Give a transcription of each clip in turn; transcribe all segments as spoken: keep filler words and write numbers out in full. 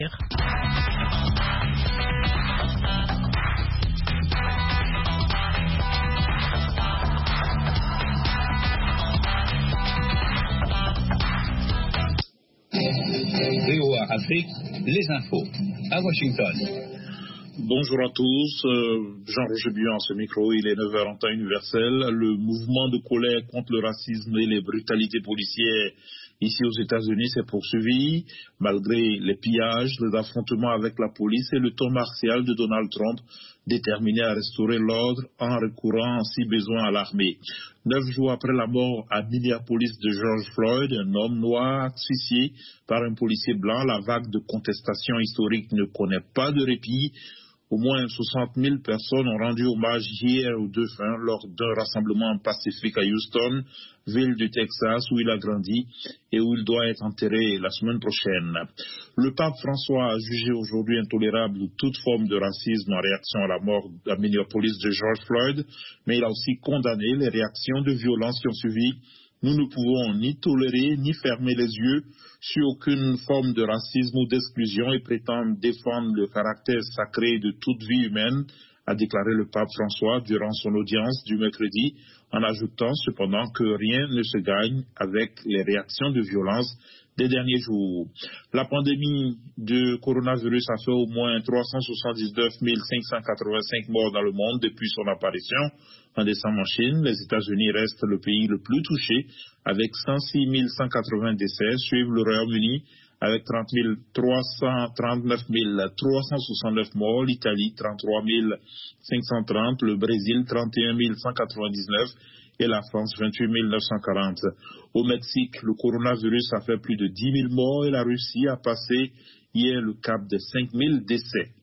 V O A Afrique, les infos, à Washington. Bonjour à tous, euh, Jean-Roger Buan à ce micro, il est neuf heures en temps universel. Le mouvement de colère contre le racisme et les brutalités policières ici aux États-Unis s'est poursuivi, malgré les pillages, les affrontements avec la police et le ton martial de Donald Trump, déterminé à restaurer l'ordre en recourant si besoin à l'armée. Neuf jours après la mort à Minneapolis de George Floyd, un homme noir asphyxié par un policier blanc, la vague de contestation historique ne connaît pas de répit. Au moins soixante mille personnes ont rendu hommage hier aux défunts lors d'un rassemblement pacifique à Houston, ville du Texas où il a grandi et où il doit être enterré la semaine prochaine. Le pape François a jugé aujourd'hui intolérable toute forme de racisme en réaction à la mort à Minneapolis de George Floyd, mais il a aussi condamné les réactions de violence qui ont suivi. Nous ne pouvons ni tolérer ni fermer les yeux sur aucune forme de racisme ou d'exclusion et prétendre défendre le caractère sacré de toute vie humaine, a déclaré le pape François durant son audience du mercredi, en ajoutant cependant que rien ne se gagne avec les réactions de violence des derniers jours. La pandémie de coronavirus a fait au moins trois cent soixante-dix-neuf mille cinq cent quatre-vingt-cinq morts dans le monde depuis son apparition en décembre en Chine. Les États-Unis restent le pays le plus touché avec cent six mille cent quatre-vingts décès, suivent le Royaume-Uni avec trente mille trois cent trente-neuf mille trois cent soixante-neuf morts, l'Italie trente-trois mille cinq cent trente, le Brésil trente et un mille cent quatre-vingt-dix-neuf et la France vingt-huit mille neuf cent quarante. Au Mexique, le coronavirus a fait plus de dix mille morts et la Russie a passé hier le cap de cinq mille décès.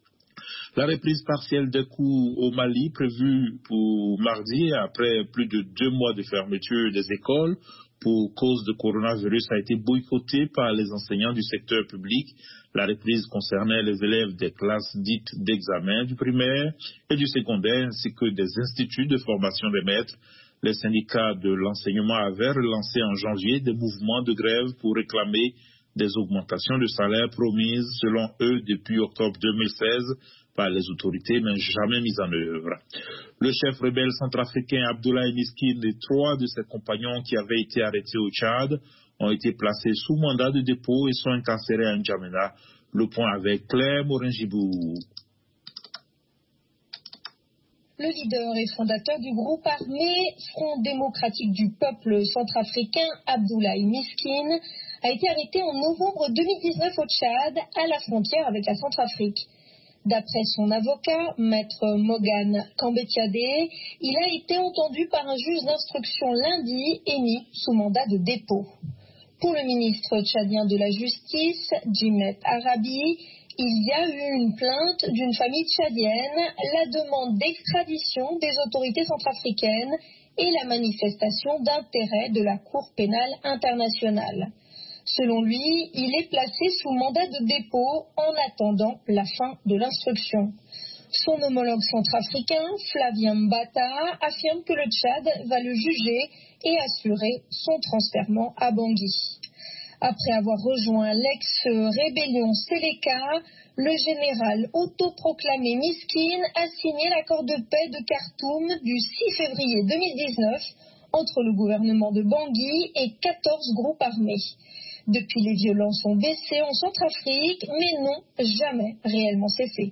La reprise partielle des cours au Mali, prévue pour mardi, après plus de deux mois de fermeture des écoles pour cause de coronavirus, a été boycottée par les enseignants du secteur public. La reprise concernait les élèves des classes dites d'examen du primaire et du secondaire, ainsi que des instituts de formation des maîtres. Les syndicats de l'enseignement avaient relancé en janvier des mouvements de grève pour réclamer des augmentations de salaire promises, selon eux, depuis octobre deux mille seize par les autorités, mais jamais mises en œuvre. Le chef rebelle centrafricain Abdoulaye Miskine et trois de ses compagnons qui avaient été arrêtés au Tchad ont été placés sous mandat de dépôt et sont incarcérés à N'Djamena. Le point avec Claire Morin-Gibou. Le leader et fondateur du groupe armé Front démocratique du peuple centrafricain, Abdoulaye Miskine, a été arrêté en novembre deux mille dix-neuf au Tchad, à la frontière avec la Centrafrique. D'après son avocat, maître Morgan Kambetiadé, il a été entendu par un juge d'instruction lundi et mis sous mandat de dépôt. Pour le ministre tchadien de la Justice, Djimet Arabi, il y a eu une plainte d'une famille tchadienne, la demande d'extradition des autorités centrafricaines et la manifestation d'intérêt de la Cour pénale internationale. Selon lui, il est placé sous mandat de dépôt en attendant la fin de l'instruction. Son homologue centrafricain, Flavien Mbata, affirme que le Tchad va le juger et assurer son transfèrement à Bangui. Après avoir rejoint l'ex-rébellion Séléka, le général autoproclamé Miskine a signé l'accord de paix de Khartoum du six février deux mille dix-neuf entre le gouvernement de Bangui et quatorze groupes armés. Depuis, les violences ont baissé en Centrafrique, mais n'ont jamais réellement cessé.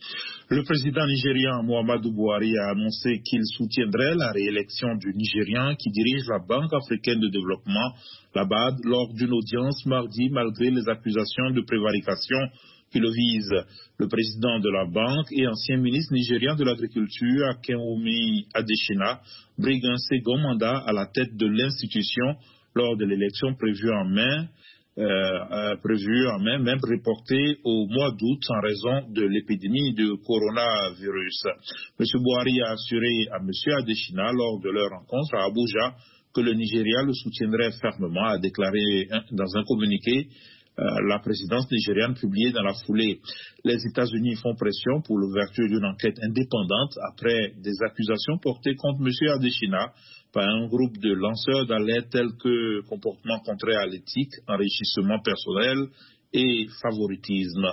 Le président nigérian Muhammadu Buhari a annoncé qu'il soutiendrait la réélection du Nigérian qui dirige la Banque africaine de développement, la B A D, lors d'une audience mardi, malgré les accusations de prévarication qui le visent. Le président de la banque et ancien ministre nigérien de l'Agriculture, Akinwumi Adesina, brigue un second mandat à la tête de l'institution lors de l'élection prévue en mai. Euh, euh, prévu en mai, même reporté au mois d'août en raison de l'épidémie de coronavirus. M. Buhari a assuré à M. Adesina lors de leur rencontre à Abuja que le Nigeria le soutiendrait fermement, a déclaré dans un communiqué euh, la présidence nigériane publiée dans la foulée. Les États-Unis font pression pour l'ouverture d'une enquête indépendante après des accusations portées contre M. Adesina par un groupe de lanceurs d'alerte tels que comportement contraire à l'éthique, enrichissement personnel et favoritisme.